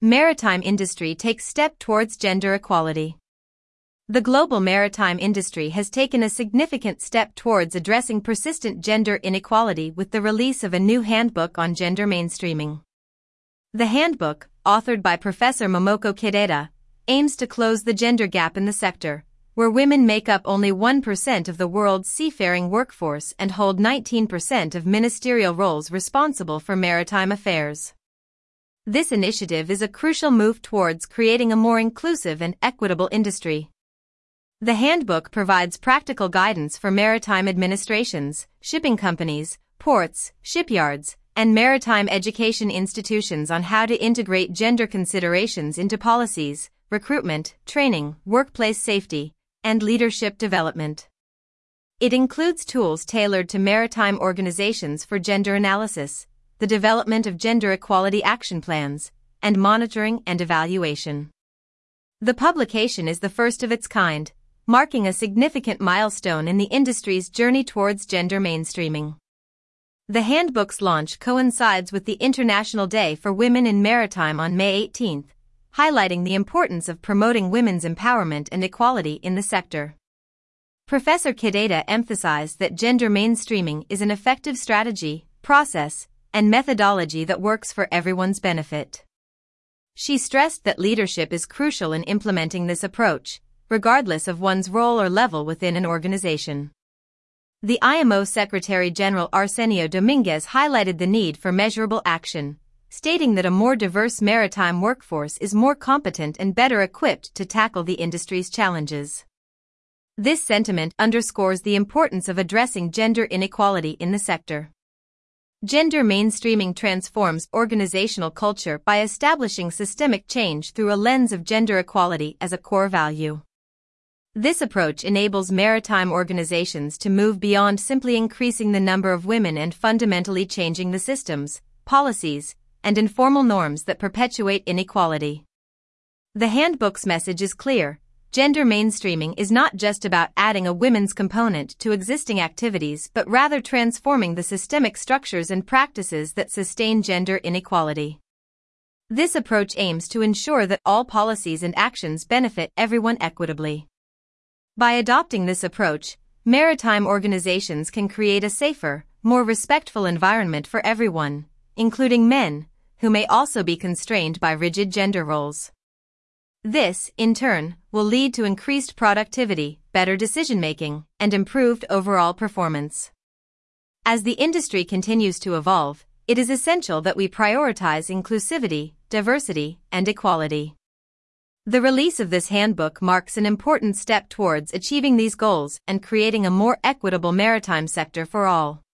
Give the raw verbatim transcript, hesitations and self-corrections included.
Maritime industry takes step towards gender equality. The global maritime industry has taken a significant step towards addressing persistent gender inequality with the release of a new handbook on gender mainstreaming. The handbook, authored by Professor Momoko Kideta, aims to close the gender gap in the sector, where women make up only one percent of the world's seafaring workforce and hold nineteen percent of ministerial roles responsible for maritime affairs. This initiative is a crucial move towards creating a more inclusive and equitable industry. The handbook provides practical guidance for maritime administrations, shipping companies, ports, shipyards, and maritime education institutions on how to integrate gender considerations into policies, recruitment, training, workplace safety, and leadership development. It includes tools tailored to maritime organizations for gender analysis, the development of gender equality action plans, and monitoring and evaluation. The publication is the first of its kind, marking a significant milestone in the industry's journey towards gender mainstreaming. The handbook's launch coincides with the International Day for Women in Maritime on May eighteenth, highlighting the importance of promoting women's empowerment and equality in the sector. Professor Kideta emphasized that gender mainstreaming is an effective strategy, process, and methodology that works for everyone's benefit. She stressed that leadership is crucial in implementing this approach, regardless of one's role or level within an organization. The I M O Secretary-General Arsenio Dominguez highlighted the need for measurable action, stating that a more diverse maritime workforce is more competent and better equipped to tackle the industry's challenges. This sentiment underscores the importance of addressing gender inequality in the sector. Gender mainstreaming transforms organizational culture by establishing systemic change through a lens of gender equality as a core value. This approach enables maritime organizations to move beyond simply increasing the number of women and fundamentally changing the systems, policies, and informal norms that perpetuate inequality. The handbook's message is clear: gender mainstreaming is not just about adding a women's component to existing activities but rather transforming the systemic structures and practices that sustain gender inequality. This approach aims to ensure that all policies and actions benefit everyone equitably. By adopting this approach, maritime organizations can create a safer, more respectful environment for everyone, including men, who may also be constrained by rigid gender roles. This, in turn, will lead to increased productivity, better decision-making, and improved overall performance. As the industry continues to evolve, it is essential that we prioritize inclusivity, diversity, and equality. The release of this handbook marks an important step towards achieving these goals and creating a more equitable maritime sector for all.